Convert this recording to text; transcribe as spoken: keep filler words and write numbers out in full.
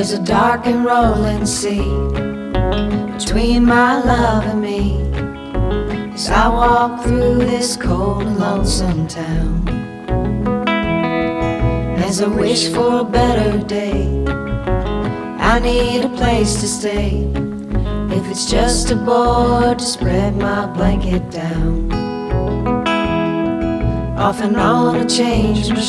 There's a dark and rolling sea between my love and me, as I walk through this cold and lonesome town. As I wish for a better day, I need a place to stay. If it's just a board to spread my blanket down, off and on I change my